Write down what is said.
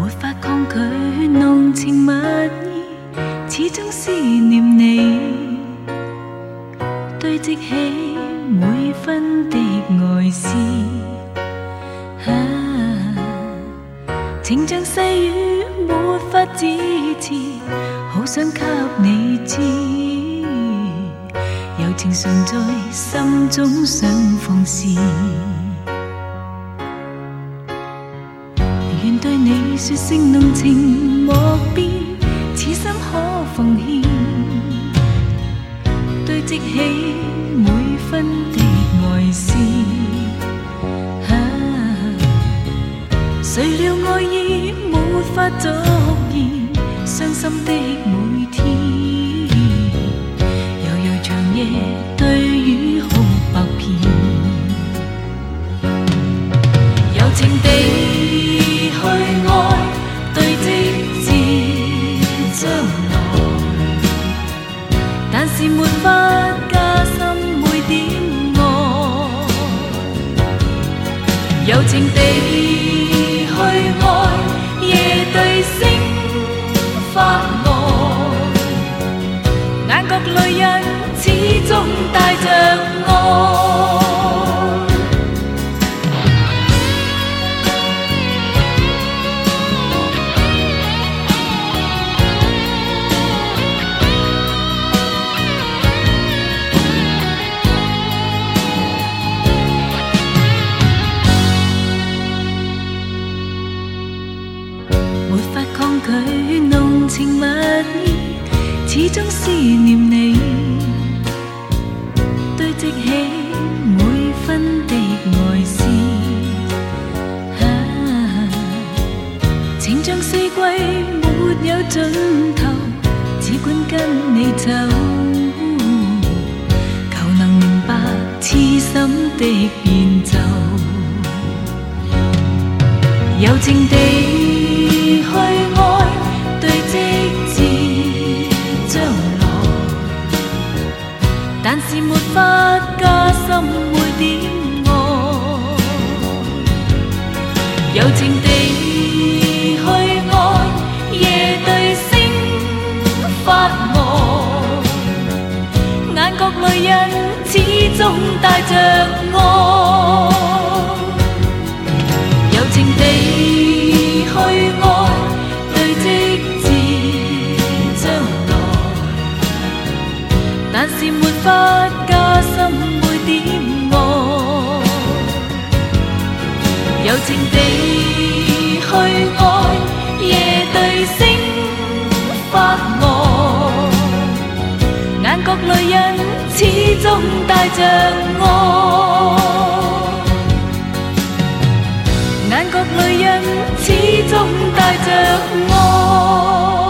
没法抗拒浓情蜜意，始终思念你，堆积起每分的爱思。情像细雨没法支持，好想给你知，柔情常在心中想放肆。愿对你说声浓情莫变，此心可奉献，堆积起每分的爱思。谁料爱意没法作言，伤心的每天，悠悠长夜对雨哭百遍，柔情地去爱，对积至将来，但是没法加深每點愛，柔情地去愛，夜對星發呆，眼角淚印始終帶着愛。沒法抗拒濃情蜜意，始終思念你，堆積起每分的愛思。情像四季沒有盡頭，只管跟你走，求能明白痴心的變奏，柔情地去愛，對積至將來，但是沒法加深每點愛，柔情地去愛，夜對星發呆，眼角淚印始終帶着愛，柔情地去愛，對積至將來，但是沒法加深每點愛，柔情地去愛，夜對星發呆，眼角淚印始終帶着愛，眼角淚印始終帶着愛。